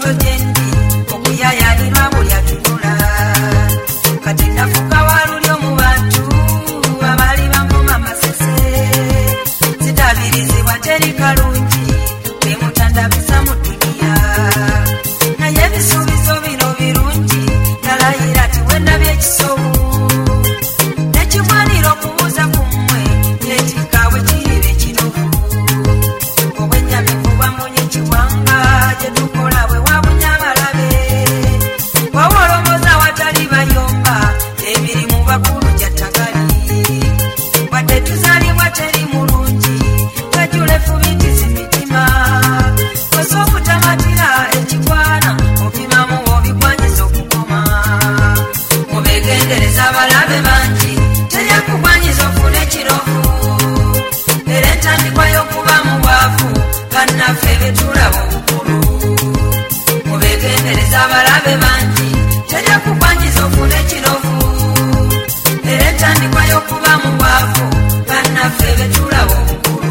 lubuto gyendi okuyayalirwa buli atunula kati nafuka walulyo mu bantu abali bangoma masese zitabirizibwa teri kalungi bemutandabisa mu duniya naye ebisuubizo bino birungi nalayira ti wendabye ekisobo nekigwanira okubuuza ku mmwe yetikaawe kiriba ekinovu obwennyamivu bwamunye ekiwanga gye tukola bwe wabunya abalabe wawolomoza watali bayomba emirimu bakulu gyattagali wadde tuzaalibwa teri mulungi twejule fubitizi mitima kosa okutamatira ekigwana opimamu obigwanyiza okukoma mubegendereza abalabe bangi teryakugwanyiza ofuna ekirofu era entandikwa y'okuba mu bwavu bannaffe betulaba obukulu mubegendereza abalabe bangi teryakugwanyiza ofuna ekirofu era entandikwa y'okuba mu bwavu bannaffe betulaba obukulu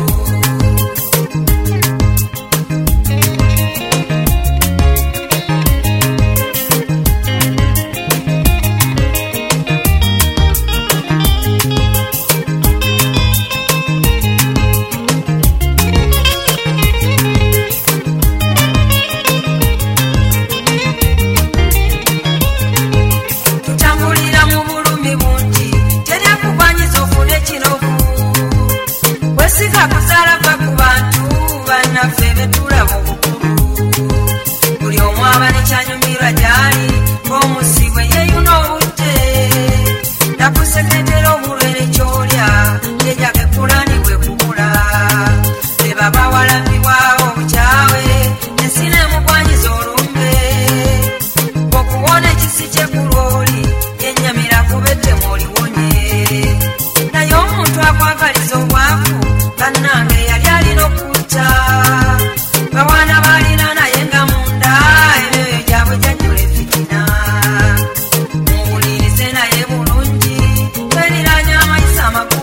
tutambulira mu bulumi bungi teryakugwanyiza ofuna ekirofu wesiga kuzaala va ku bantu bannaffe betulaba obukulu buli omu aba nekyanyumirwa gyali ng'omusibwe yeeyuna obudde nakuseketera obulwere kyolya yejagekkulani bwe kubula be baba walambibwawo obukyawe ensina emugwanyiza olumbe okuwona ekisi kye ku lwoli yennyamira kubette muoliwonye naye omuntu akwagaliza obwavu bannange yali alina okutta bawana baalina naye nga munda ebyoyo gyabwe jajjula efitina muwulirize naye bulungi tweriranya amayisa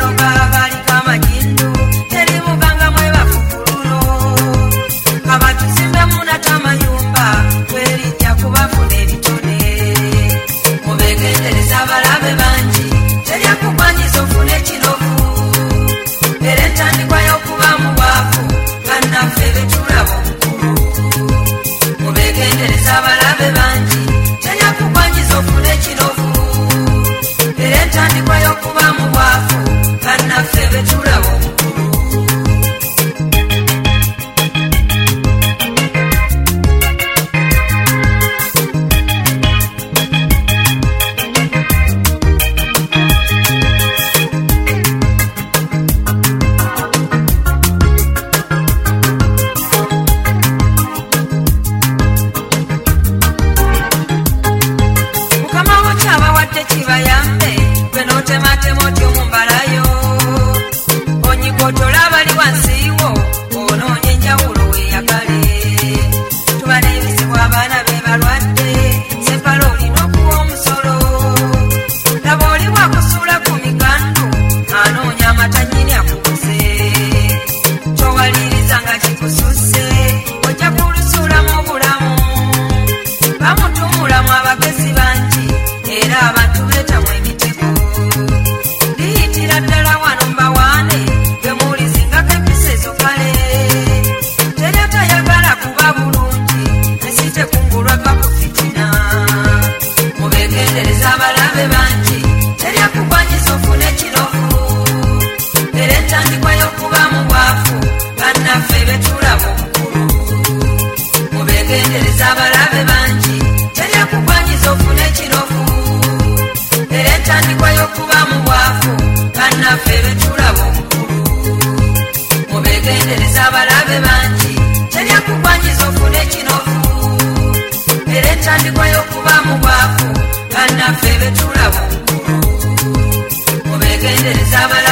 basoba baliko amajindu teri muganga mwebafukululo abatuzimbe munata amayumba kwerijja kubafuna ebitone mubegendereza abalabe bangi teryakugwanyiza ofuna ekinofu era entandikwa y'okuba mu bwavu bannaffe betulaba omukulu mubegendereza abalabe bangi teryakugwanyiza ofuna ekinofu era entandikwa y'okuba mu bwavu bannaffe betulaba omukulu kibayambe gwenotematema otyo mumbalayo onyikotola abali wansiiwo onoonye enjawulo weeyagale tuba n'ebizibu abaana be balwadde sepala olina okuwa omusolo laba oli bwakusuula ku migandu anoonya amata nnyini akuguze towaliriza nga kikususse ojja kulusuulamu obulamu bamutumulamu abagezi bangi era abantu beetamu emitego liyitira ddala wano mbawaane gemuwulizingako empisa ezokale teri atayagala kuba bulungi ensi tekungulwa va ku fitina mubegendereza abalabe bangi teri akugwanyiza ofuna ekinofu era entandikwa y'okuba mu bwavu bannaffe betulaba omukulu mubegendereza abalabe bangi teri akugwanyiza ofuna ekinofu era entandikwa y'okuba mu bwavu bannaffe betulaba omukulu mubegendereza abalabe bangi teri akugwanyiza ofuna ekinofu era entandikwa y'okuba mu bwavu bannaffe betulaba omukulu mubegendereza abalabe